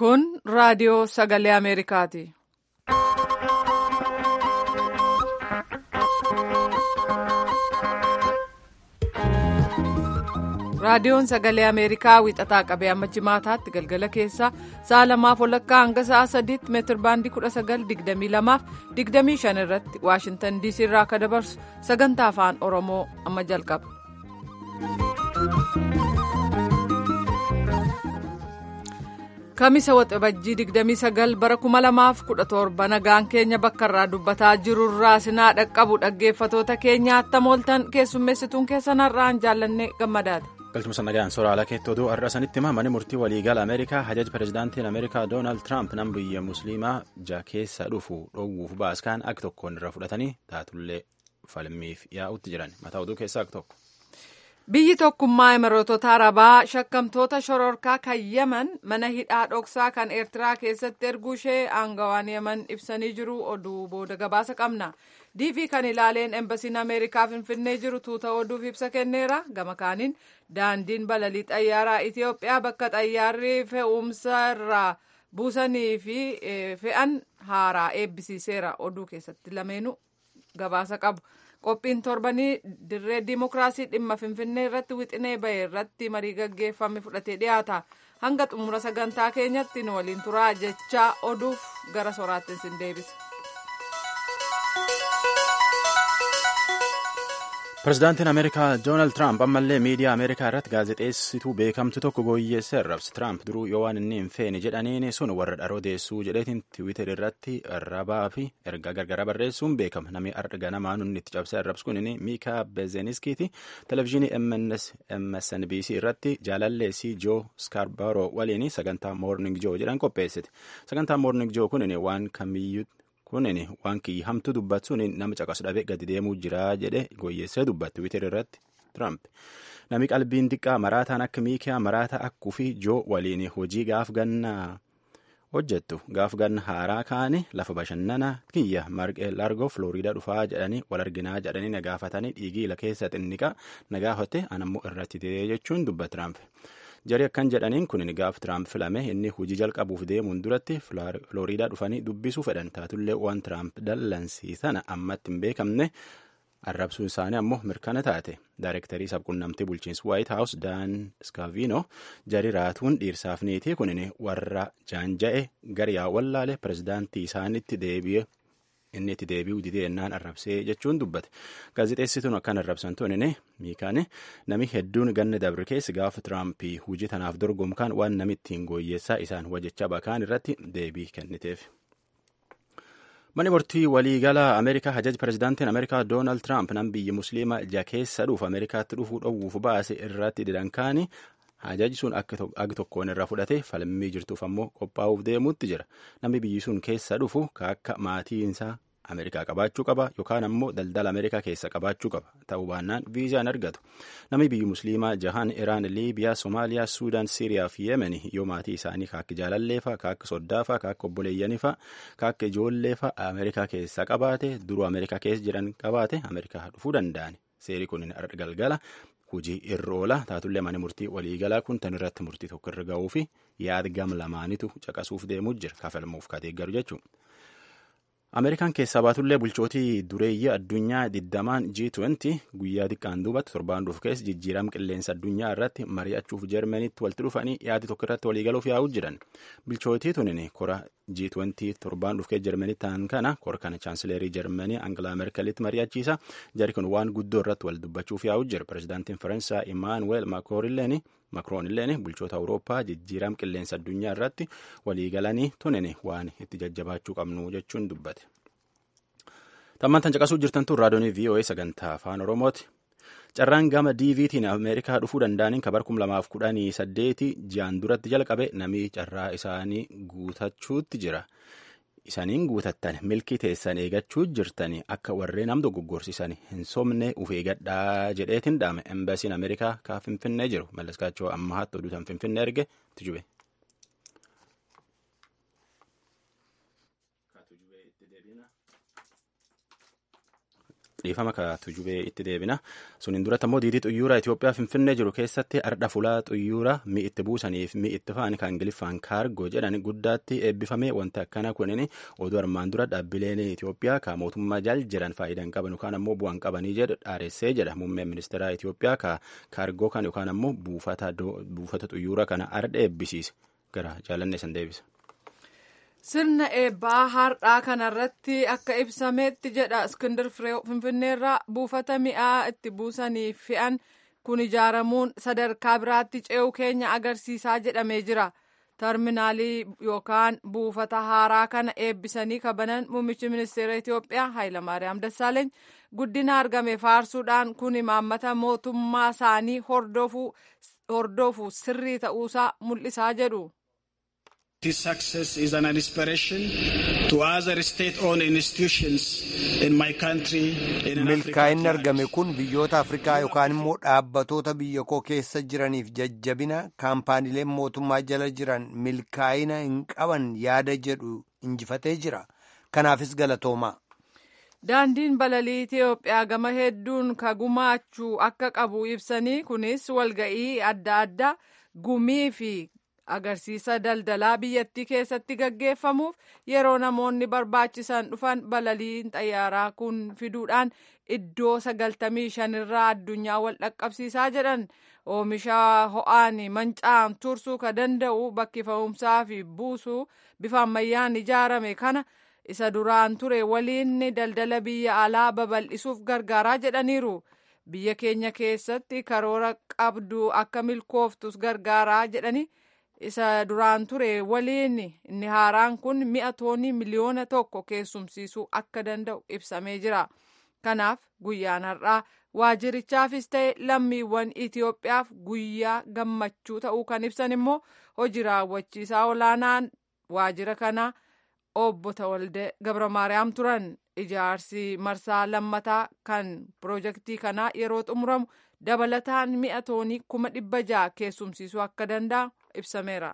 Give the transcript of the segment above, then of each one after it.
Kun raadiyoo sagalee Ameerikaati. Raadiyoon sagalee Ameerikaa wixataa qabee amma jimaataatti galgala keessaa sa'a 2:00 hanga sa'a 3:00 meetirbaandii 19:22-25 irratti Waashintan DC irraa akka dabarsu sagantaa afaan Oromoo amma jalqaba. Kamisa waxabajjii 29 bara 2017 nagaan keenya bakka irraa dubbataa jirurraa sinaa dhaqqabu dhaggeeffatoota keenya attam ooltan keessummeessituun keessan har'aan jaallannee gammadaati. Galchuma nagaan sooraalaa keettootuu har'a sanitti manni murtii waliigala Ameerikaa hajaja pirezidaantiin Ameerikaa Doonaald Tiraamp nam biyya musliimaa keessa dhufu dhoowwuuf baaskaan akka tokkoon irra fudhatanii taatullee falmiif yaa'utti jiran mataa oduu keessaa akka tokko. Biyyi tokkummaa Imireetota Arabaa shakkamtoota shororkaa kan Yemen mana hidhaa dhoksaa kan Eertiraa keessatti erguu ishee aangawaan Yemen ibsanii jiru oduu booda gabaasa qabna. DV kan ilaaleen embasiin Ameerikaa Finfinnee jiru tuuta oduuf ibsa kenneera. Gama kaaniin daandiin balalii xayyaaraa Itiyoophiyaa bakka xayyaarri fe'umsa irraa buusanii fi fe'an haaraa eebbisiiseera. Oduu keessatti lameenuu gabaasa qabu. Qophiin torbanii dirree dimokiraasii dhimma Finfinnee irratti wixinee bahe irratti marii gaggeeffame fudhatee dhiyaata. Hanga xumura sagantaa keenyatti nu waliin turaa jechaa oduuf gara soraattiin sin deebisa. Pirezidaantiin Ameerikaa Doonaald Tiraamp ammallee miidiyaa Ameerikaa irratti gaazexeessituu beekamtu tokko gooyyeessee arrabse. Tiraamp duruu yoo waan inni hin feene jedhaniin sun warra dharoo deessuu jedheetiin tiwiitar irratti arrabaa fi ergaa gargaraa barreessuun beekama. Namni arga namaa nunni itti cabsee arrabsu kun Miikaa Beezeniskiiti. Televezyiinii MSNBC irratti jaalalleessii Joo Skaarbaroo waliin sagantaa Moorning Joo jedhan qopheessite. Sagantaa Moorning Joo kun waan kamiyyuu kunin waan kiyya hamtuu dubbatsuun nama caqasu dhabee gadi deemuu jira jedhe gooyyeessee dubbatti Tiwiitar irratti Tiraamp. Namni qalbiin xiqqaa maraataan akka Miikaa maraata akkuu fi Joo waliin hojii gaaf ganna hojjettu gaaf ganna haaraa kaane lafa bashannana kiyya Laargoo Floriidaa dhufaa jedhanii wal arginaa jedhanii nagaafatanii dhiigiila keessa xinniqa nagaafatte anammoo irratti ta'ee jechuun dubba Tiraamp. Jarii akkan jedhaniin kun gaaf Tiraamp filame inni hojii jalqabuuf deemuun duratti Floriidaa dhufanii dubbisuu fedhan taatullee waan Tiraamp dallansiisana ammatti hin beekamne arrabsuun isaanii ammoo mirkana taate. Daayirektarii sabquunnamtii bulchiinsa White House Dan Scavino jarii raatuun dhiirsaaf niitii kun warra jaanja'e gariyaa wallaale pirezidaantii isaanitti deebi'e. Inni itti deebi'uu didee ennaan arrabsee jechuun dubbate. Gaazexeessituun akkan arrabsan tunin Miikaan nami hedduun ganna dabre keessa gaafa Tiraampii hojii tanaaf dorgomkaan waan nami ittiin gooyyeessaa isaan wajjechaa bakaan irratti deebii kenniteef. Manni murtii waliigala Ameerikaa hajaji pirezidaantiin Ameerikaa Doonaald Tiraamp nam biyya musliimaa ija keessa dhuuf Ameerikaatti dhufuu dhowwuuf baase irratti didankaani. Hajaji sun akka tokkoon irraa fudhate falmii jirtuuf ammoo qophaa'uuf deemuutti jira. Namni biyyi sun keessa dhufu akka maatiinsaa Ameerikaa qabaachuu qaba yookaan ammoo daldala Ameerikaa keessa qabaachuu qaba. Ta'uu baannaan viizaan argatu. Namni biyyi musliimaa jahan Iraan, Liibiyaa, Somaaliyaa, Suudaan, Siiriyaa fi Yemen yoo maatii isaanii kaakki jaalalleefaa, kaakki soddaafaa, kaakki obboleeyyaniifaa, kaakki ijoolleefaa Ameerikaa keessa qabaate duruu Ameerikaa keessa jiran qabaate Ameerikaa dhufuu danda'an. Seeri kun galgala. Hojii irra oola taatullee mana murtii waliigalaa kun tan irratti murtii tokko irra ga'uu fi yaada gam lamaanitu caqasuuf deemuu jira kafalmuuf kateeggaru jechuudha. Ameerikaan keessaa baatullee bulchootii dureeyyii addunyaa 20 G20 guyyaa xiqqaan duubatti torbaan dhufu keessa jijjiirama qilleensa addunyaa irratti mari'achuuf Jarmaniitti walitti dhufanii yaada tokko irratti waliigaluuf yaa'uu jiran. Bulchootii tunin kora G20 torbaan dhufu keessa Jarmanii ta'an kana kora kana chaansileerii Jarmanii Angilaa Merkelitti mari'achiisa. Jari kun waan guddoo irratti wal dubbachuuf yaa'uu jira. Pirezidaantiin Faransaay Imaanuweel Makroon illeen bulchoota Awurooppaa jijjiirama qilleensa addunyaa irratti waliigalanii tunin waan itti jajjabaachuu qabnu jechuun dubbate. Tammantan caqasuu jirtan tun raadiyoonii VOA sagantaa afaan Oromooti. Carraan gama DVtiin Ameerikaa dhufuu danda'aniin kabar 2018 ji'aan duratti jalqabe namni carraa isaanii guutachuutti jira. Isaniin guutattan milkii teessan eegachuu jirtanii akka warreen nam dogoggorsiisan hin somne uf eegadhaa jedheetiin dhaame embasiin Ameerikaa kaa Finfinnee jiru. Mallaskaachoo ammaatti oduutan Finfinnee erge tujube. dhiifama kaatu jubee itti deebina. Suniin duratti ammoo diidii xuyyuura Itoophiyaa Finfinnee jiru keessatti ardha fulaa xuyyuura mi'i itti buusaniif mi'i itti fa'an kan Ingiliffaan kaargoo jedhan guddaatti eebbifame wanti akkana kunin oduu armaan dura dhaabbileen Itoophiyaa ka mootummaa jal jiran faayidaa hin qaban yookaan ammoo bu'aa hin qabanii jedhu dhaaressee jedha muummeen ministeera Itoophiyaa ka kaargoo kan yookaan ammoo buufata xuyyuura kana ardha eebbisiise gara jaalanne san deebisa. Sirna eebbaa har'aa kanarratti akka ibsametti jedha Iskindir Fireew Finfinneerraa buufata mi'aa itti buusanii fe'an kun ijaaramuun sadarkaa biraatti ce'uu keenya agarsiisaa jedhamee jira. Terminaalii yookaan buufata haaraa kana eebbisanii kabanan muummichi ministeera Itoophiyaa Hayilamaariyaam Dassaaleeny guddina argame faarsuudhaan kun imaammata mootummaa isaanii hordofuu sirrii ta'uusaa mul'isaa jedhu. This success is an inspiration to other state-owned institutions in my country. Milkaa'inni argame kun biyyoota Afrikaa yookaan immoo dhaabbatoota biyya koo keessa jiraniif jajjabina kaampaaniileen mootummaa jala jiran milkaa'ina hin qaban yaada jedhu injifatee jira. Kanaafis galatooma. Daandiin balalii Itoophiyaa gama hedduun ka gumaachuu akka qabu ibsanii kunis walga'ii adda addaa gumii fi agarsiisa daldalaa biyyattii keessatti gaggeeffamuuf yeroo namoonni barbaachisan dhufan balaliin xayyaaraa kun fiduudhaan iddoo 95 irraa addunyaa wal dhaqqabsiisaa jedhan. Oomisha ho'aan manca'an tursuu ka danda'u bakki fe'umsaa fi buusuu bifa ammayyaan ijaarame kana isa duraan ture waliin daldala biyya alaa babal'isuuf gargaaraa jedhaniiru. Biyya keenya keessatti karoora qabdu akka milkooftus gargaaraa jedhani. Isa duraan ture waliin inni haaraan kun mi'a toonii miliyoona 1 keessumsiisuu akka danda'u ibsamee jira. Kanaaf guyyaan har'aa waajirichaafis ta'e lammiiwwan Itoophiyaaf guyyaa gammachuu ta'uu kan ibsan immoo hojii raawwachiisaa olaanaan waajira kanaa obbo Tawaldee Gabramaariyaam turan. Ijaarsi marsaa lammataa kan piroojeektii kanaa yeroo xumuramu dabalataan mi'a toonii 600 keessumsiisuu akka danda'u ibsameera.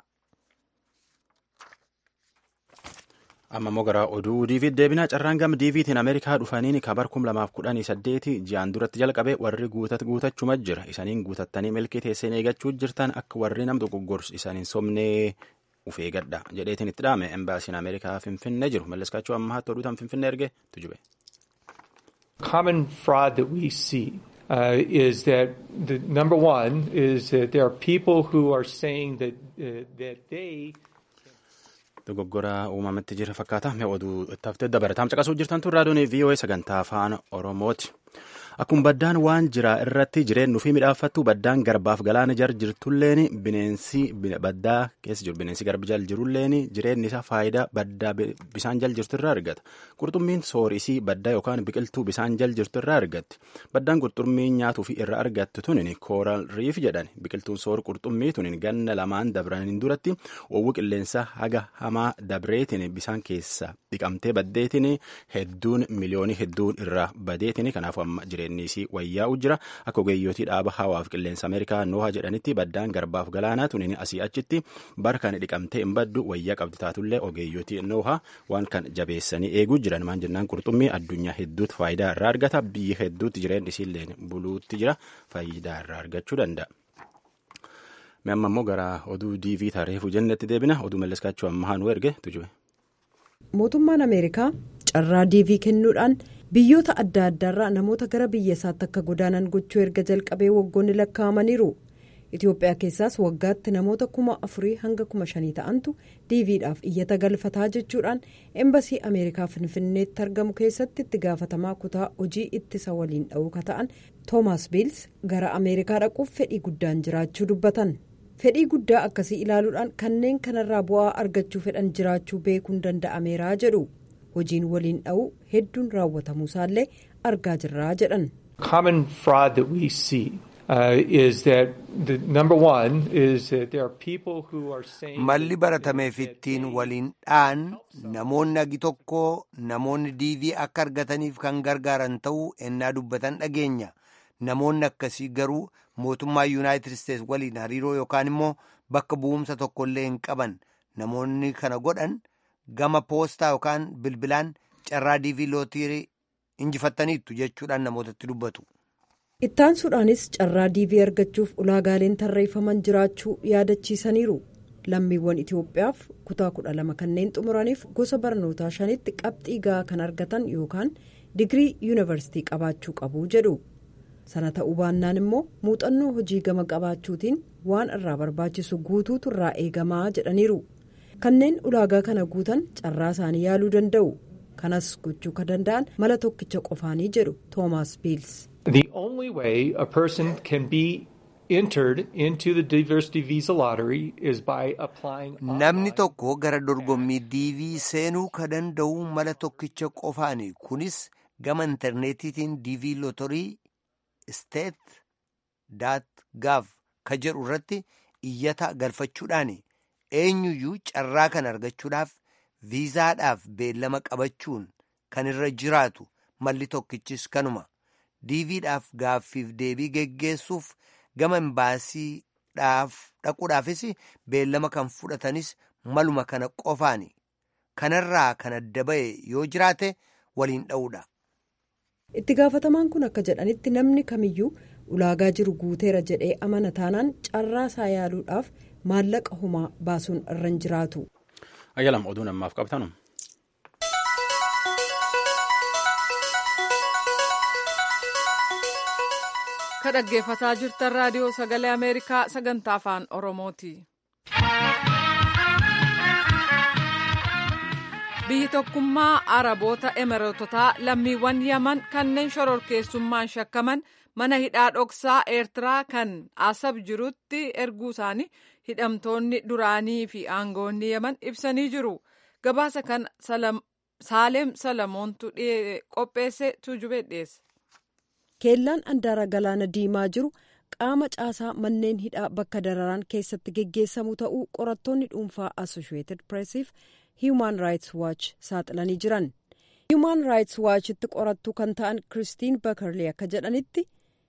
Amma immoo gara oduu diiviitti deebinaa carraan gama diiviitiin Ameerikaa dhufaniin kabar 2018 ji'aan duratti jalqabe warri guutachuma jira. Isaniin guutattanii milkii teesseen eeggachuu jirtan akka warri nam dogoggorsu isaniin somnee uf eeggadha jedheetiin itti dhaame embaasiin Ameerikaa Finfinnee jiru. Malleskaachuu ammaatti oduutaan Finfinnee erge tujube. Common fraud that we see is that the number one is that there are people who are saying that they dogoggora uumamatti jira fakkaata. Mee oduu ittaaftee dabalataan caqasuu jirtan tun raadiyoon VOA sagantaa afaan Oromooti. Akkuma baddaan waan jira irratti jireenyu fi midhaaffattu baddaan garbaaf galaana jar jirtulleen bineensi baddaa keessa jiru bineensi garbi jal jirulleen jireenyi isaa faayidaa baddaa bisaan jal jirtu irraa argata. Qurxummiin soorisii baddaa yookaan biqiltuu bisaan jal jirtu irraa argatti. Baddaan qurxummii nyaatuu fi irraa argattu tunin kooral riif jedhan biqiltuun soor qurxummii tunin ganna lamaan dabraniin duratti oowwu qilleensa haga hamaa dabreetiin bisaan keessa dhiqamtee baddeetiin hedduun miliyoonii hedduun irraa badeetiin kanaafuu amma jireenyisii wayyaa'u jira. Akka ogeeyyotii dhaaba hawaaf qilleensa Ameerikaa nooha jedhanitti baddaan garbaaf galaanaa tunin asii achitti bara kan dhiqamtee hin baddu wayyaa qabdi taatullee ogeeyyotii nooha waan kan jabeessanii eeguu jiran maan jennaan qurxummii addunyaa hedduutti faayidaa irraa argata. Biyyi hedduutti jireenyi isiillee buluutti jira faayidaa irraa argachuu danda'a. Amma immoo gara oduu diivii tareefuu jennetti deebina. Oduu malleskaachuu ammaa nu erge tujube. Mootummaan Ameerikaa carraa diivii kennuudhaan biyyoota adda addaarraa namoota gara biyya isaatti akka godaanan gochuu erga jalqabee waggoonni lakkaa'amaniiru. Itoophiyaa keessaas waggaatti namoota 4,000 hanga 5,000 ta'antu diiviidhaaf iyyata galfataa jechuudhaan embasii Ameerikaa Finfinneetti argamu keessatti itti gaafatamaa kutaa hojii ittisa waliin dha'uu ka ta'an Toomaas Biils gara Ameerikaa dhaquuf fedhii guddaan jiraachuu dubbatan. Fedhii guddaa akkasii ilaaluudhaan kanneen kanarraa bu'aa argachuu fedhan jiraachuu beekuun danda'ameeraa jedhu. Hojiin waliin dha'uu hedduun raawwatamuusaallee argaa jirraa jedhan. Common fraud that we see is that the number one is that there are people who are saying malli baratameef ittiin waliin dha'an namoonni agi tokko namoonni diivii akka argataniif kan gargaaran ta'uu ennaa dubbatan dhageenya. Namoonni akkasii garuu mootummaa Yuunaayitid Isteets waliin hariiroo yookaan immoo bakka bu'umsa tokkollee hin qaban. Namoonni kana godhan gama poostaa yookaan bilbilaan carraa diivii lootirii injifattaniittu jechuudhaan namootatti dubbatu. Ittaansuudhaanis carraa diivii argachuuf ulaagaaleen tarreeffaman jiraachuu yaadachiisaniiru. Lammiiwwan Itoophiyaaf kutaa 12 kanneen xumuraniif gosa barnootaa 5tti qabxii gahaa kan argatan yookaan digirii yuunivarsiitii qabaachuu qabu jedhu. Sana ta'uu baannaan immoo muuxannoo hojii gama qabaachuutiin waan irraa barbaachisu guutuutu irraa eegamaa jedhaniiru. Kanneen ulaagaa kana guutan carraa isaanii yaaluu danda'u. Kanas gochuu kan danda'an mala tokkicha qofaanii jedhu Toomaas Biils. The only way a person can be entered into the diversity visa lottery is by applying. Namni tokko gara dorgommii diivii seenuu kan danda'u mala tokkicha qofaani. Kunis gama intarneetiitiin diivii lootorii state.gov ka jedhu irratti iyyata galfachuudhaani. Eenyuyyuu carraa kan argachuudhaaf viizaadhaaf beellama qabachuun kan irra jiraatu malli tokkichis kanuma. diiviidhaaf gaaffiif deebii geggeessuuf gama imbaasiidhaaf dhaquudhaafis beellama kan fudhatanis maluma kana qofaani. Kanarraa kan adda ba'e yoo jiraate waliin dha'uudha. Itti gaafatamaan kun akka jedhanitti namni kamiyyuu ulaagaa jiru guuteera jedhee amana taanaan carraa isaa yaaluudhaaf maallaqa homaa baasuun irra hin jiraatu. Ayyalam oduu namaaf qabtanu. Ka dhaggeeffataa jirtan raadiyoo sagalee Ameerikaa sagantaa afaan Oromooti. Biyyi tokkummaa Araboota Emireetotaa lammiiwwan Yaman kanneen shororkeessummaan shakkaman mana hidhaa dhoksaa Eertiraa kan Asab jirutti erguu isaanii hidhamtoonni duraanii fi aangoonni Yaman ibsanii jiru. Gabaasa kan Saaleem Salamoontu qopheesse tuujubee dhiyeesse. Keellaan Andaara Galaana Diimaa jiru qaama caasaa manneen hidhaa bakka dararaan keessatti geggeessamu ta'uu qorattoonni dhuunfaa Associated Pressiif Human Rights Watch saaxilanii jiran. Human Rights Watchitti qorattuu kan ta'an Kiristiin Bakarlee akka jedhanitti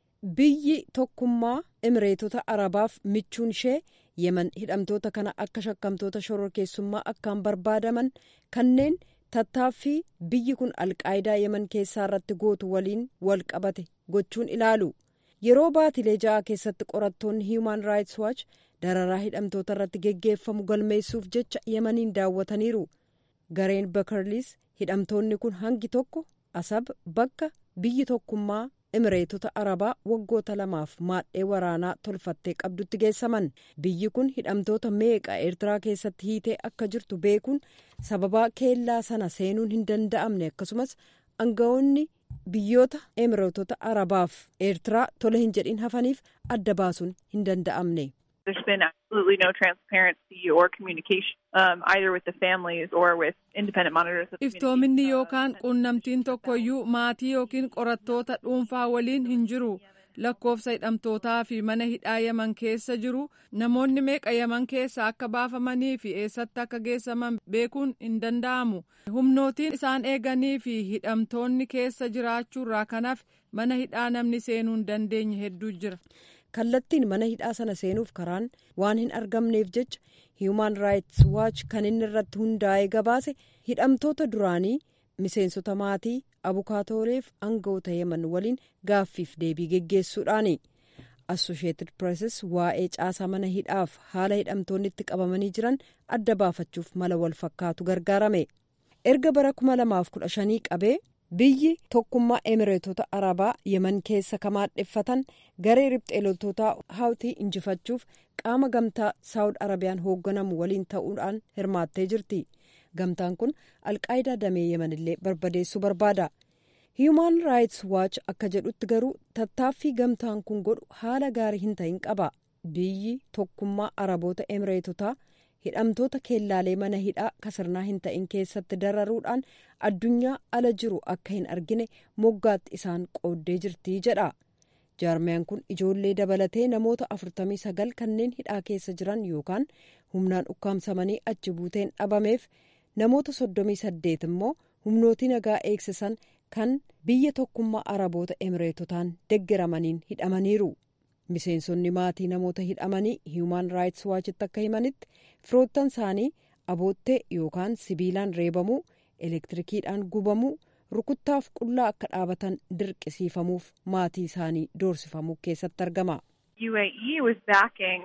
biyyi tokkummaa Emireetota Arabaaf michuun ishee Yemen hidhamtoota kana akka shakkamtoota shororkeessummaa akkaan barbaadaman kanneen tattaaffii biyyi kun alqaayidaa Yemen keessaa irratti gootu waliin wal qabate gochuun ilaalu. Yeroo baatilee 6 keessatti qorattoonni Human Rights Watch dararaa hidhamtoota irratti geggeeffamu galmeessuuf jecha Yemeniin daawwataniiru. Gareen Bakarliis hidhamtoonni kun hangi tokko Asab bakka biyyi tokkummaa Emireetota Arabaa waggoota 2 maadhee waraanaa tolfattee qabdutti geessaman. Biyyi kun hidhamtoota meeqa Eertiraa keessatti hiitee akka jirtu beekuun sababaa keellaa sana seenuun hin danda'amne akkasumas aangawoonni biyyoota Emireetota Arabaaf Eertiraa tola hin jedhin hafaniif adda baasuun hin danda'amne. There's been absolutely no transparency or communication either with the families or with independent monitors. Iftoominni yookaan quunnamtiin tokkoyyuu maatii yookiin qorattoota dhuunfaa waliin hin jiru. Lakkoofsa hidhamtootaa fi mana hidhaa Yaman keessa jiru namoonni meeqa Yaman keessa akka baafamanii fi eessatti akka geessaman beekuun hin danda'amu. Humnootiin isaan eeganii fi hidhamtoonni keessa jiraachuurraa kanaaf mana hidhaa namni seenuu hin dandeenye hedduu jira. Kallattiin mana hidhaa sana seenuuf karaan waan hin argamneef jecha Human Rights Watch kan inni irratti hundaa'ee gabaase hidhamtoota duraanii miseensota maatii abukaatooleef aangawoota Yemen waliin gaaffiif deebii geggeessuudhaani. Associated Press waa'ee caasaa mana hidhaaf haala hidhamtoonni itti qabamanii jiran adda baafachuuf mala wal fakkaatu gargaarame. Erga bara 2015 qabee biyyi tokkummaa Emireetota Arabaa Yemen keessa kamaadheffatan garee riphxee loltootaa Hawtii injifachuuf qaama gamtaa Saawud Arabiyaan hoogganamu waliin ta'uudhaan hirmaattee jirti. Gamtaan kun alqaayidaa damee Yemen illee barbadeessuu barbaada. Human Rights Watch akka jedhutti garuu tattaaffii gamtaan kun godhu haala gaarii hin ta'in qaba. Biyyi tokkummaa Araboota Emireetotaa hidhamtoota keellaalee mana hidhaa kasirnaa hin ta'in keessatti dararuudhaan addunyaa ala jiru akka hin argine moggaatti isaan qooddee jirti jedha. Jaarmiyaan kun ijoollee dabalatee namoota 49 kanneen hidhaa keessa jiran yookaan humnaan ukkaamsamanii achi buuteen dhabameef namoota 38 immoo humnootii nagaa eegsisan kan biyya tokkummaa Araboota Emireetotaan deggeramaniin hidhamaniiru. Miseensonni maatii namoota hidhamanii Human Rights Watchitti akka himanitti firoottan isaanii aboottee yookaan sibiilaan reebamuu, elektirikiidhaan gubamuu, rukuttaaf qullaa akka dhaabatan dirqisiifamuuf maatii isaanii doorsifamuu keessatti argama. UAE was backing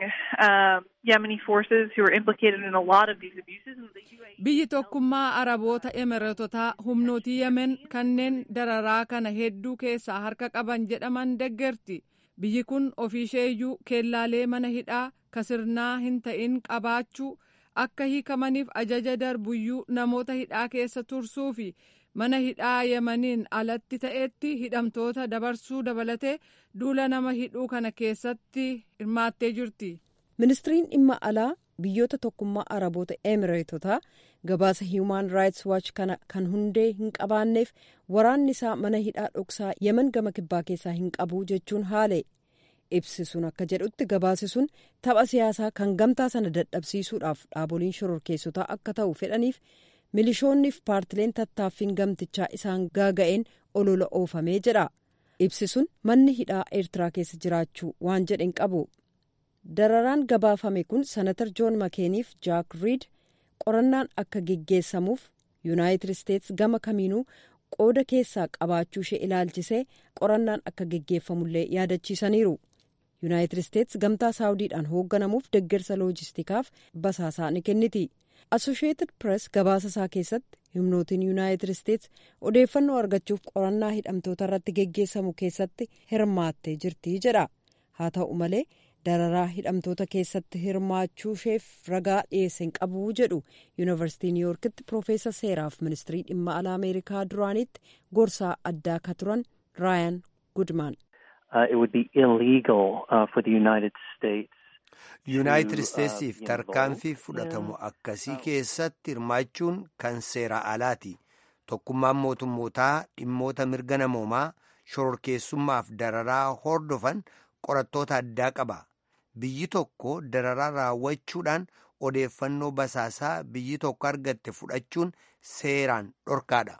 Yemeni forces who were implicated in a lot of these abuses. Biyyi tokkummaa Araboota Emiratotaa humnootii Yemen kanneen dararaa kana hedduu keessaa harka qaban jedhaman deeggarti. Biyyi kun ofiisheeyyuu keellaalee mana hidhaa kasirnaa hin ta'in qabaachuu akka hiikamaniif ajaja darbuyyuu namoota hidhaa keessa tursuu fi mana hidhaa Yemeniin alatti ta'etti hidhamtoota dabarsuu dabalatee duula nama hidhuu kana keessatti hirmaattee jirti. Ministiriin dhimma alaa biyyoota tokkummaa Araboota Emiratotaa gabaasa Human Rights Watch kana kan hundee hin qabaanneef waraanni isaa mana hidhaa dhoksaa Yemen gama kibbaa keessaa hin qabu jechuun haale. Ibsi sun akka jedhutti gabaasi sun tapha siyaasaa kan gamtaa sana dadhabsiisuudhaaf dhaaboliin shororkeessotaa akka ta'u fedhaniif milishoonniif paartileen tattaaffiin gamtichaa isaan gaaga'een olola oofamee jedha. Ibsi sun manni hidhaa Eertiraa keessa jiraachuu waan jedhen qabu. Dararaan gabaafame kun Senatar Joon Makeeniif Jaak Riid qorannaan akka geggeessamuuf Yuunaayitid Isteets gama kamiinuu qooda keessaa qabaachuu ishee ilaalchisee qorannaan akka geggeeffamullee yaadachiisaniiru. Yuunaayitid Isteets gamtaa Saawudiidhaan hoogganamuuf deeggarsa loojistikaaf basaasaa ni kenniti. Associated Press gabaasa isaa keessatti humnootiin Yuunaayitid Isteets odeeffannoo argachuuf qorannaa hidhamtoota irratti geggeessamu keessatti hirmaattee jirti jedha. Haa ta'u malee dararaa hidhamtoota keessatti hirmaachuu isheef ragaa dhiyeessan qabu jedhu Yuunivarsiitii Niiwuorkitti Piroofeesar seeraaf ministirii dhimma alaa Ameerikaa duraanitti gorsaa addaa akka turan Raayan Gudman. It would be illegal for the United States. Yuunaayitid Isteetsiif tarkaanfii fudhatamu akkasii keessatti hirmaachuun kan seera alaati. Tokkummaan mootummootaa dhimmoota mirga namoomaa shororkeessummaaf dararaa hordofan qorattoota addaa qaba. Biyyi tokko dararaa raawwachuudhaan odeeffannoo basaasaa biyyi tokko argatte fudhachuun seeraan dhorkaadha.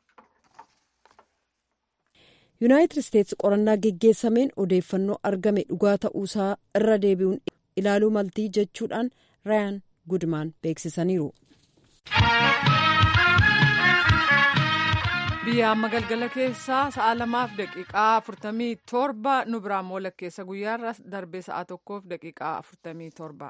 Yuunaayitid Isteets qorannaa geggeessameen odeeffannoo argame dhugaa ta'uusaa irra deebi'uun ilaaluu maltii jechuudhaan Raayan Gudman beeksisaniiru. Biyya amma galgala keessaa sa'a 2:47 nu biraan walakkeessa guyyaarra darbee sa'a 1:47.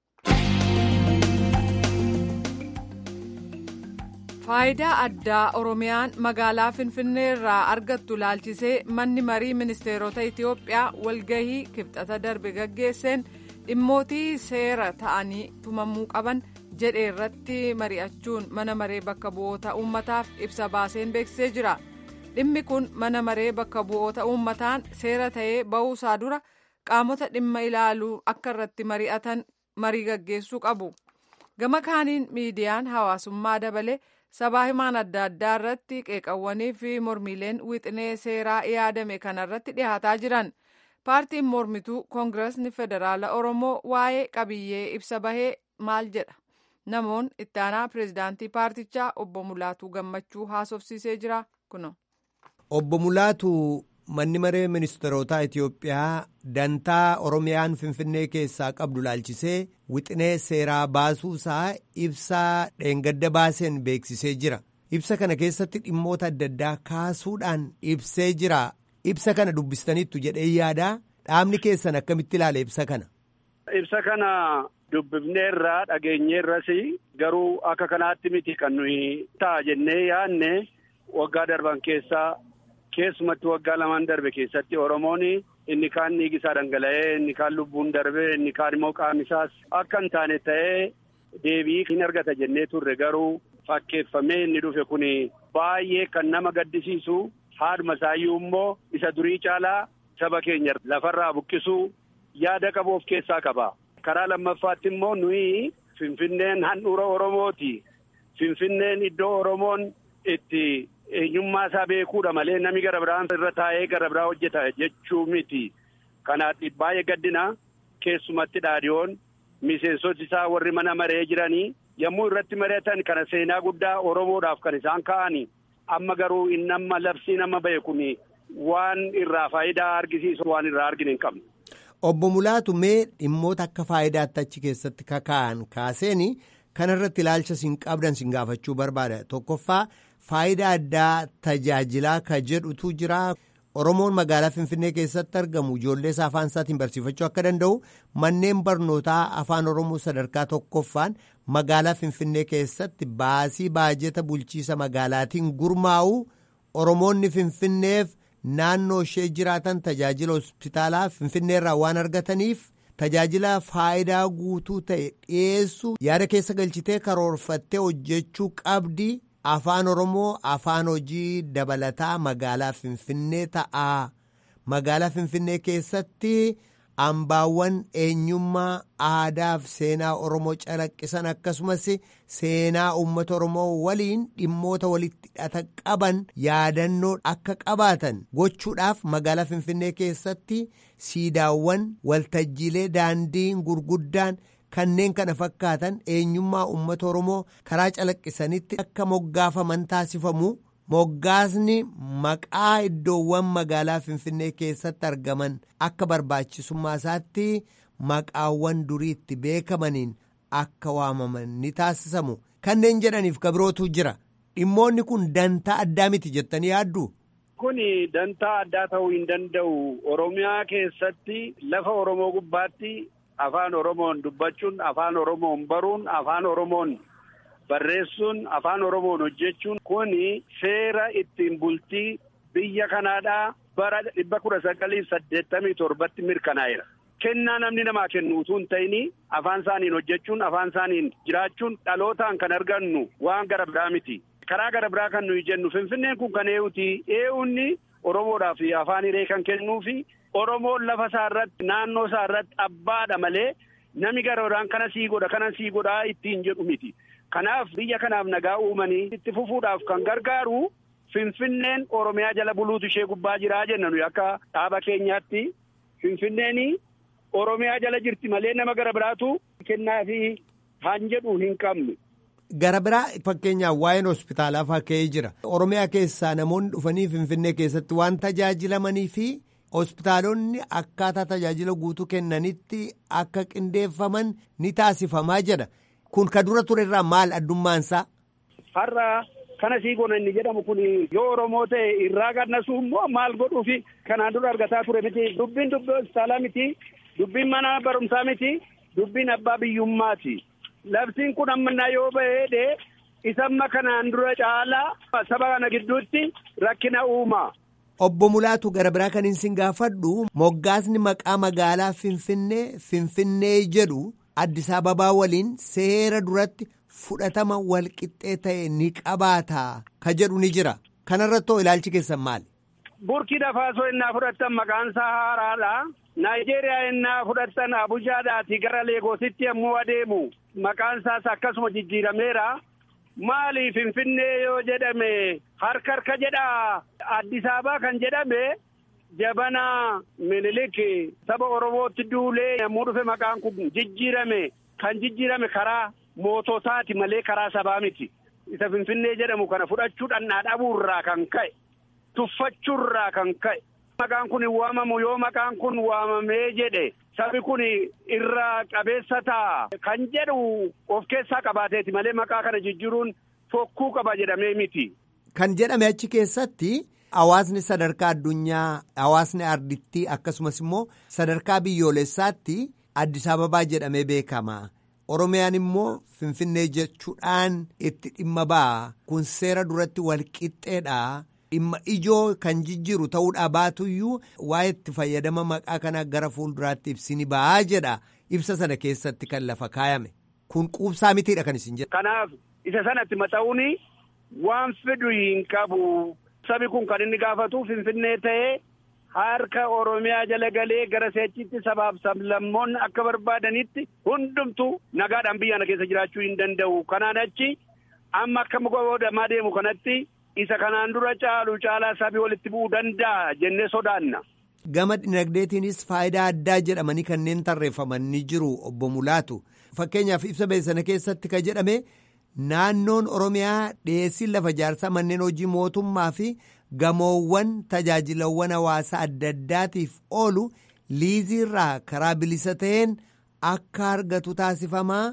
Faayidaa addaa Oromiyaan magaalaa Finfinnee irraa argattu laalchisee manni marii ministeerota Itiyoophiyaa walgahii kibxata darbe gaggeesseen dhimmootii seera ta'anii tumamuu qaban jedhe irratti mari'achuun mana maree bakka bu'oota uummataaf ibsa baaseen beeksisee jira. Dhimmi kun mana maree bakka bu'oota uummataan seera ta'ee ba'uusaa dura qaamota dhimma ilaaluu akka irratti mari'atan marii gaggeessuu qabu. Gama kaaniin miidiyaan hawaasummaa dabalee sabaa himaan adda addaa irratti qeeqawwanii fi mormiileen wixinee seeraa yaadame kanarratti dhiyaataa jiran. Paartiin mormituu Koongireesni Federaala Oromoo waa'ee qabiyyee ibsa bahee maal jedha? Namoonni itti aanaa pireezidaantii paartichaa obbo Mulaatuu Gammachuu haasofsiisee jira kuno. Obbo Mulaatuu manni maree ministeerotaa Itiyoophiyaa dantaa Oromiyaan Finfinnee keessaa qabdu laalchisee wixinee seeraa baasuusaa ibsaa dheengadda baaseen beeksisee jira. Ibsa kana keessatti dhimmoota adda addaa kaasuudhaan ibsee jira. Ibsa kana dubbistaniittu jedhee yaadaa dhaabni keessan akkamitti ilaala ibsa kana? Ibsa kana dubbifneerraa dhageenyeerras garuu akka kanaatti miti kan nuyi ta'a jennee yaadne waggaa darban keessaa keessumatti waggaa lamaan darbe keessatti Oromoon inni kaan dhiigi isaa dhangala'ee inni kaan lubbuun darbe inni kaan immoo qaamni isaas akka hin taane ta'ee deebii hin argata jennee turre garuu fakkeeffamee inni dhufe kun baay'ee kan nama gaddisiisu haaduma isaayyuu immoo isa durii caalaa saba keenya lafarraa buqqisuu yaada qabu of keessaa qaba. Karaa lammaffaatti immoo nuyi Finfinneen handhuura Oromooti. Finfinneen iddoo Oromoon itti eenyummaa isaa beekuudha malee namni gara biraan irra taa'ee gara biraa hojjeta jechuu miti. Kanaaf baay'ee gaddina keessumatti dhaadhiyoon miseensoti isaa warri mana maree jiranii yommuu irratti mari'atan kana seenaa guddaa Oromoodhaaf kan isaan ka'ani. Amma garuu inni amma labsii nama beeku waan irraa faayidaa argisiisu waan irraa arginu hin qabne. Obbo Mulaatu mee dhimmoota akka faayidaatti achi keessatti kaka'an kaaseeni kanarratti ilaalcha sin qabdan sin gaafachuu barbaada. Tokkoffaa faayidaa addaa tajaajilaa ka jedhutu jira. Oromoon magaalaa Finfinnee keessatti argamu ijoollee isaa afaan isaatiin barsiifachuu akka danda'u manneen barnootaa afaan Oromoo sadarkaa tokkoffaan magaalaa Finfinnee keessatti baasii baajeta bulchiisa magaalaatiin gurmaa'u Oromoonni Finfinneef naannoo ishee jiraatan tajaajila hospitaalaa Finfinneerraa waan argataniif tajaajila faayidaa guutuu ta'e dhiyeessu yaada keessa galchitee karoorfattee hojjechuu qabdi. Afaan Oromoo afaan hojii dabalataa magaalaa Finfinnee ta'a. Magaalaa Finfinnee keessatti hambaawwan eenyummaa aadaa fi seenaa Oromoo calaqqisan akkasumas seenaa uummata Oromoo waliin dhimmoota walitti hidhata qaban yaadannoo akka qabaatan gochuudhaaf magaalaa Finfinnee keessatti siidaawwan waltajjiilee daandiin gurguddaan kanneen kana fakkaatan eenyummaa uummata Oromoo karaa calaqqisanitti akka moggaafaman taasifamu. Moggaasni maqaa iddoowwan magaalaa Finfinnee keessatti argaman akka barbaachisummaa isaatti maqaawwan duriitti beekamaniin akka waamaman ni taasisamu. Kanneen jedhaniif kabirootu jira. Dhimmoonni kun dantaa addaa miti jettanii yaaddu? Kuni dantaa addaa ta'uu hin danda'u. Oromiyaa keessatti lafa Oromoo gubbaatti afaan Oromoon dubbachuun, afaan Oromoon baruun, afaan Oromoon barreessuun, afaan Oromoon hojjechuun kuni seera ittiin bultii biyya kanaadhaa bara 1987tti mirkanaa'eera. Kennaa namni namaa kennu utuu hin ta'in afaan isaaniin hojjechuun, afaan isaaniin jiraachuun dhalootaan kan argannu waan gara biraa miti. Karaa gara biraa kan nuyi jennu Finfinneen kun kan ee'uti. Ee'uunni Oromoodhaaf afaan hiree kan kennuufi Oromoon lafa isaa irratti naannoo isaa irratti abbaadha malee nami gara biraan kana sii godha ittiin jedhu miti. Kanaaf biyya kanaaf nagaa uumanii itti fufuudhaaf kan gargaaru Finfinneen Oromiyaa jala buluutu ishee gubbaa jiraa jenna nuyi akka dhaaba keenyaatti. Finfinneen Oromiyaa jala jirti malee nama gara biraatu kennaa fi haan jedhu hin qabnu. Gara biraa fakkeenyaaf waa'een hospitaalaa fakkee jira. Oromiyaa keessaa namoonni dhufanii Finfinnee keessatti waan tajaajilamanii fi hospitaalonni akkaataa tajaajila guutuu kennanitti akka qindeeffaman ni taasifamaa jedha. Kun ka dura ture irraa maal addummaansaa? Har'a kana sii goona inni jedhamu kun yoo Oromoo ta'e irraa gadnasu immoo maal godhuufi kanaan dura argataa ture miti. Dubbiin dubbii hospitaalaa miti. Dubbiin mana barumsaa miti. Dubbiin abbaa biyyummaati. Labsiin kun ammanaa yoo ba'ee isamma kanaan dura caalaa saba kana gidduutti rakkina uuma. Obbo Mulaatu gara biraa kan isin gaafadhu moggaasni maqaa magaalaa Finfinnee jedhu Addis Ababaa waliin seera duratti fudhatama walqixxee ta'e ni qabaata ka jedhu ni jira. Kanarrattoo ilaalchi keessan maali? Burkina Faasoo innaa fudhattan maqaan isaa haaraadha. Naayijeeriyaa innaa fudhattan Abujaadhaati gara Leegoositti yommuu adeemu maqaan isaas akkasuma jijjiirameera. Maali Finfinnee yoo jedhame harka jedha Addis Ababaa kan jedhame jabana Minilik saba Oromootti duulee yommuu dhufe maqaan kun jijjiirame kan jijjiirame karaa moototaati malee karaa sabaa miti. Isa Finfinnee jedhamu kana fudhachuudhaan dhabuurraa kan ka'e tuffachuurraa kan ka'e. Maqaan kun waamamu yoo maqaan kun waamamee jedhe sabi kun irraa qabeessa ta'a kan jedhu of keessaa qabaateeti malee maqaa kana jijjiiruun fokkuu qaba jedhamee miti. Kan jedhame achi keessatti hawaasni sadarkaa addunyaa, hawaasni ardittii akkasumas immoo sadarkaa biyyoolessaatti Addis Ababaa jedhamee beekama. Oromiyaan immoo Finfinnee jechuudhaan itti dhimma ba'a. Kun seera duratti walqixxeedha. Dhimma ijoo kan jijjiiru ta'uudhaa baatuyyuu waa'ee itti fayyadama maqaa kana gara fuulduraatti ibsini ba'aa jedha ibsa sana keessatti kan lafa kaayame. Kun quubsaa mitiidha kan isin jedhu. Kanaaf isa sanatti maxxa'uun waan fidu hin qabu. Sabi kun kan inni gaafatu Finfinnee ta'ee harka Oromiyaa jala galee gara seechitti sabaaf sablammoonni akka barbaadanitti hundumtu nagaadhaan biyya kana keessa jiraachuu hin danda'u. Kanaan achi amma akka muka deemu kanatti. Isa kanaan dura caalaa sabii walitti bu'uu danda'a jennee sodaanna. Gama dinagdeetiinis faayidaa addaa jedhamanii kanneen tarreeffaman ni jiru obbo Mulaatu. Fakkeenyaaf ibsa beeksana keessatti kan jedhame naannoon Oromiyaa dhiyeessiin lafa ijaarsaa manneen hojii mootummaa fi gamoowwan tajaajilawwan hawaasaa adda addaatiif oolu liiziirraa karaa bilisa ta'een akka argatu taasifamaa.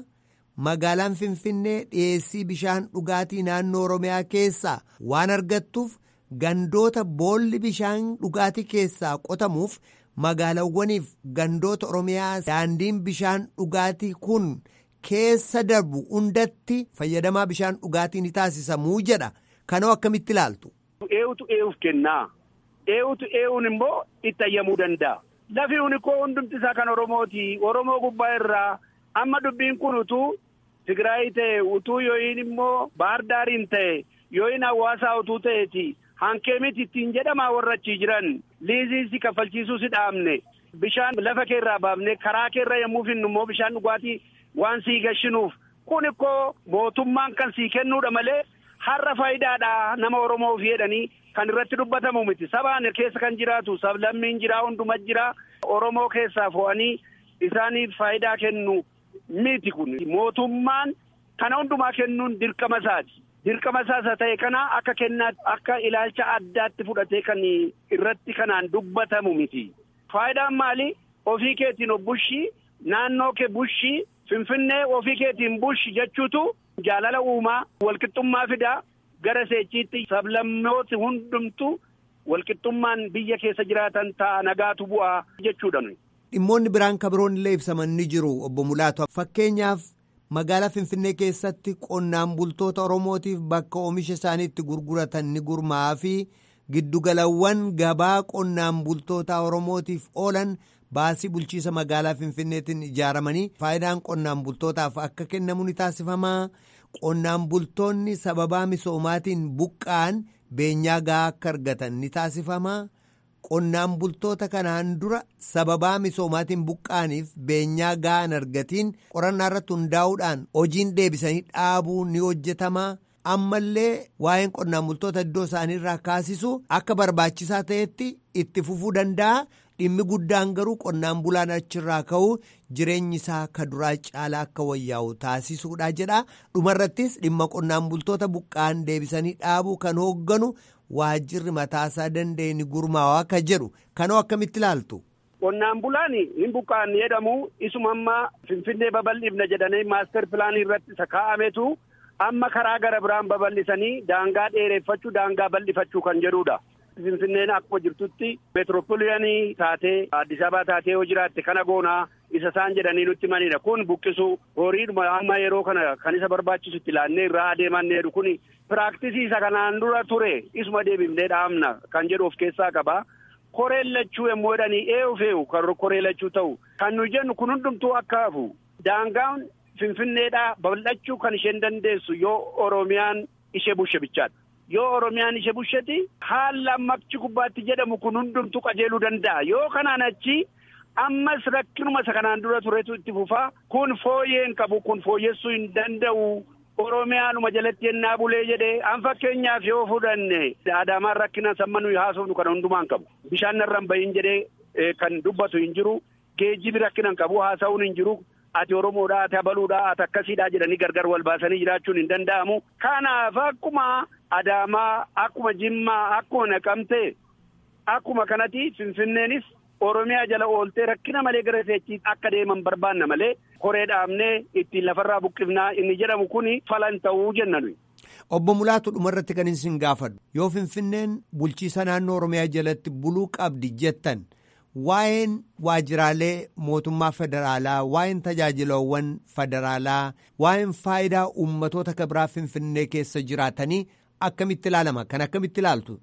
magaalaan Finfinnee dhiyeessii bishaan dhugaatii naannoo Oromiyaa keessaa waan argattuuf gandoota boolli bishaan dhugaatii keessaa qotamuuf magaalawwaniif gandoota Oromiyaa daandiin bishaan dhugaatii kun keessa darbu hundatti fayyadamaa bishaan dhugaatii ni taasisamuu jedha. Kanoo akkamitti ilaaltu? Eewutu eewuuf kennaa. Eewutu eewuun immoo itti ayyamuu danda'a. Lafi koo hundumti isaa kan Oromooti. Oromoo gubbaa irraa amma dubbiin kun utuu Tigraay ta'e utuu yooyin immoo Baahar Daariin ta'e yooyin hawaasaa utuu ta'eeti hankee miti ittiin jedhamaa warra achii jiran liizii kaffalchiisuu si dhaabne bishaan lafa keerraa baafne karaa keerra yommuu finnu immoo bishaan dhugaatii waan sii gashinuuf kun ikkoo mootummaan kan sii kennuudha malee har'a faayidaadha nama Oromoo ofii jedhanii kan irratti dubbatamu miti. Sabaan keessa kan jiraatu sablammiin jiraa hunduma jiraa Oromoo keessaa fo'anii isaaniif faayidaa kennu miti kun. Mootummaan kana hundumaa kennuun dirqama isaati. Dirqama isaa ta'e kana akka kennaatti akka ilaalcha addaatti fudhatee kan irratti kanaan dubbatamu miti. Faayidaan maali? Ofii keetiin bushii naannoo kee bushii Finfinnee ofii keetiin bushii jechuutu jaalala uumaa walqixxummaa fidaa. Gara seechiitti sablammooti hundumtu walqixxummaan biyya keessa jiraatan ta'a nagaatu bu'aa jechuudha. Dhimmoonni biraan kabiroon illee ibsaman ni jiru obbo Mulaatu. Fakkeenyaaf magaalaa Finfinnee keessatti qonnaan bultoota Oromootiif bakka oomisha isaanii itti gurguratan ni gurmaa'aa fi giddugalawwan gabaa qonnaan bultoota Oromootiif oolan baasii bulchiisa magaalaa Finfinneetiin ijaaramanii faayidaan qonnaan bultootaaf akka kennamu ni taasifamaa. Qonnaan bultoonni sababaa misoomaatiin buqqa'an beenyaa gahaa akka argatan ni taasifamaa. Qonnaan bultoota kanaan dura sababaa misoomaatiin buqqa'aniif beenyaa gahaa hin argatiin qorannaa irratti hundaa'uudhaan hojiin deebisanii dhaabuu ni hojjetamaa. Ammallee waa'een qonnaan bultoota iddoo isaanii irraa kaasisu akka barbaachisaa ta'etti itti fufuu danda'a. Dhimmi guddaan garuu qonnaan bulaan achirraa ka'u jireenyi isaa ka duraa caalaa akka wayyaa'u taasisuudha jedha. Dhumarrattis dhimma qonnaan bultoota buqqa'an deebisanii dhaabuu kan hoogganu waajjirri mataasaa danda'e ni gurmaa'aa akka jedhu. Kanoo akkamitti ilaaltu? Qonnaan bulaan hin buqqa'an jedhamu isuma amma Finfinnee babal'ifna jedhanii maaster pilaanii irratti isa kaa'ametu amma karaa gara biraan babal'isanii daangaa dheereffachuu daangaa bal'ifachuu kan jedhudha. Finfinneen akkuma jirtutti meetiroopoliyaanii taatee Addis Ababaa taatee yoo jiraatte kana goonaa isa isaan jedhanii nutti manidha. Kun buqqisuu horiidhuma amma yeroo kana kan isa barbaachisutti ilaannee irraa adeeman jedhu kun piraaktisii isa kanaan dura ture isuma deebifnee dhaabna kan jedhu of keessaa qaba. Koreellachuu yommuu jedhanii eewu kan koreellachuu ta'u kan nu jennu kun hundumtuu akka hafu daangaan Finfinneedhaa babal'achuu kan isheen dandeessu yoo Oromiyaan ishee bushe bichaadha. Yoo Oromiyaan ishee bushetti haala ammatti gubbaatti jedhamu kun hundumtuu qajeeluu danda'a. Yoo kanaan achi ammas rakkinuma isa kanaan dura turetu itti fufaa kun fooyyeen qabu kun fooyyessuu hin danda'u. Oromiyaanuma jalatti yennaa bulee jedhee an fakkeenyaaf yoo fudhanne Adaamaan rakkina samma nuyi haasofnu kana hundumaan qabu. Bishaan narraan bahin jedhee kan dubbatu hin jiru. Geejjibi rakkinan qabu haasa'uun hin jiru. Ati Oromoodhaa, ati Abaluudhaa, ati akkasiidhaa jedhanii gargar wal baasanii jiraachuun hin danda'amu. Kanaaf akkuma Adaamaa, akkuma Jimmaa, akkuma Naqamtee, akkuma kanatti Finfinneenis Oromiyaa jala ooltee rakkina malee gara seechiitti akka deeman barbaanna malee koree dhaabnee ittiin lafarraa buqqifnaa inni jedhamu kuni falan ta'uu jenna nuyi. Obbo Mulaatu dhumarratti kan isin gaafadhu yoo Finfinneen bulchiisa naannoo Oromiyaa jalatti buluu qabdi jettan. Waa'een waajjiraalee mootummaa federaalaa, waa'een tajaajilawwan federaalaa, waa'een faayidaa uummatoota kabiraa Finfinnee keessa jiraatanii akkamitti ilaalama? Kan akkamitti ilaaltu?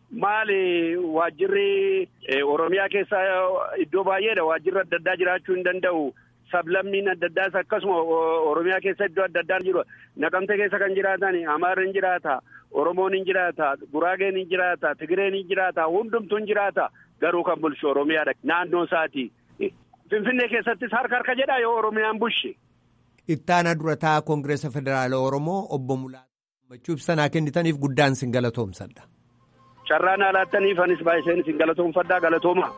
Maali waajjirri Oromiyaa keessa iddoo baay'eedha. Waajjirri adda addaa jiraachuu hin danda'u. Sablammiin adda addaas akkasuma Oromiyaa keessa iddoo adda addaa jiru. Naqamtee keessa kan jiraatan Amaarri hin jiraata, Oromoon hin jiraata, Guraageen hin jiraata, Tigireen hin jiraata, hundumtuu hin jiraata. Garuu kan bulchu Oromiyaadha. Naannoo isaati. Finfinnee keessattis harka jedhaa yoo Oromiyaan bulche. Ittaana durataa Koongireesa Federaalaa Oromoo obbo Mulaatu gammachuu ibsanaa kennitaniif guddaan sin galatoomsadha. Carraan alaattaniif anis baay'iseen sin galatoomfadhaa galatooma.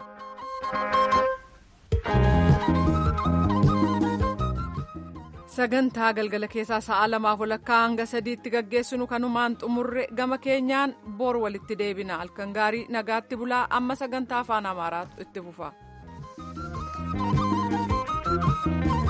Sagantaa galgala keessaa sa'a 2:00 hanga 3:00 gaggeessinu kanumaan xumurre gama keenyaan bor walitti deebina. Halkan gaarii nagaatti bulaa amma sagantaa afaan Amaaraatu itti fufa.